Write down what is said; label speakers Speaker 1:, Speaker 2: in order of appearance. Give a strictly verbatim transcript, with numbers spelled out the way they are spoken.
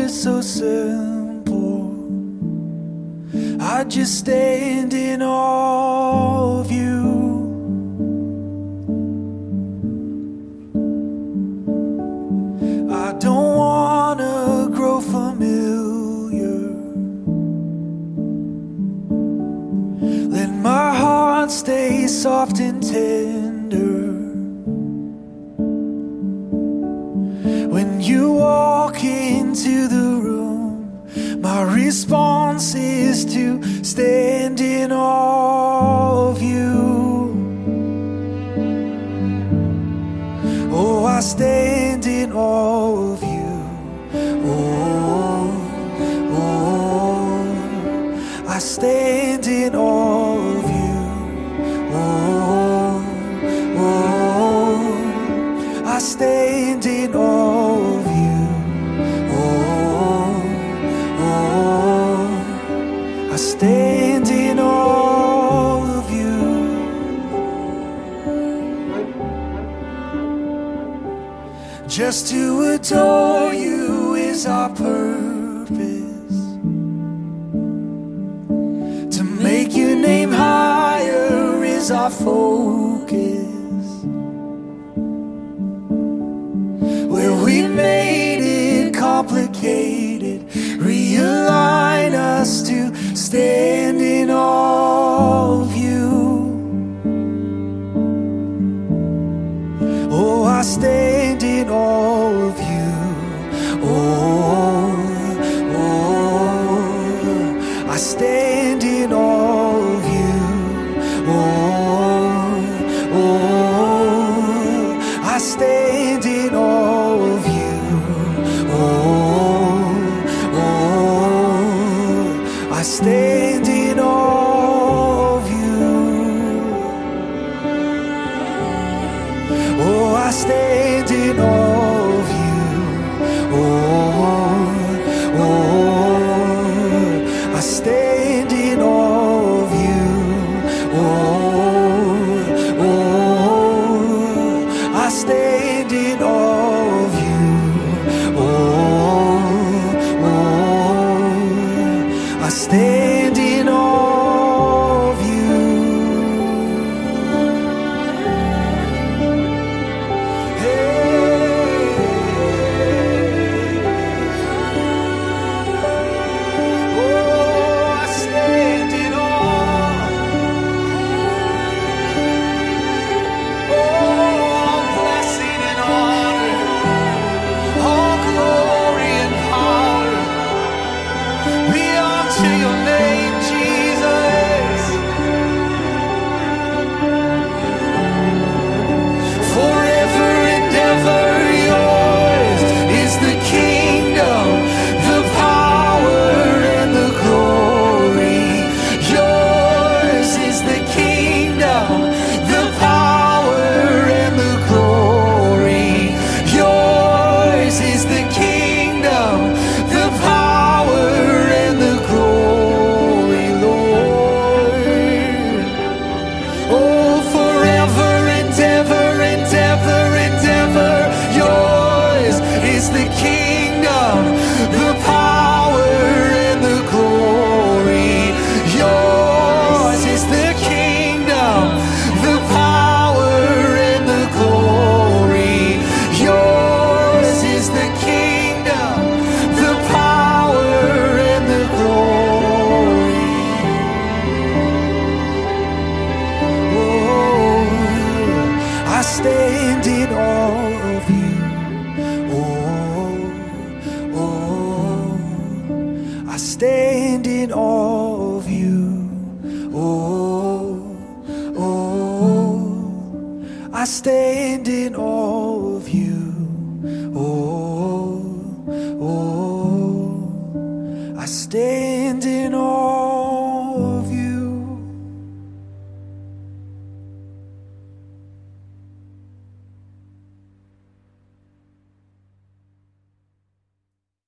Speaker 1: is so simple. I just stand in awe of you. I don't wanna grow familiar. Let my heart stay soft and tender. When you walk into the room, my response is to stand in awe of you. Oh, I stand in awe of you. Oh, oh, I stand in awe of you. Oh, oh, I stand in awe of you. Oh, oh, I stand in awe of you. Just to adore you is our purpose. To make your name higher is our focus. Where we made it complicated, realign us to stand in awe of you. Oh, I stand in awe of you. Oh, oh, I stand in awe of you. Oh, oh, I stand in awe of you. Oh, oh, I stand in awe of you. Oh, I stand in awe of you. Oh, oh, I stand in awe of you. Oh, oh, I stand in awe of you. Oh, oh, I stand in awe of you. Stand in awe of you. Oh, oh, I stand in awe of you. Oh, oh, I stand in awe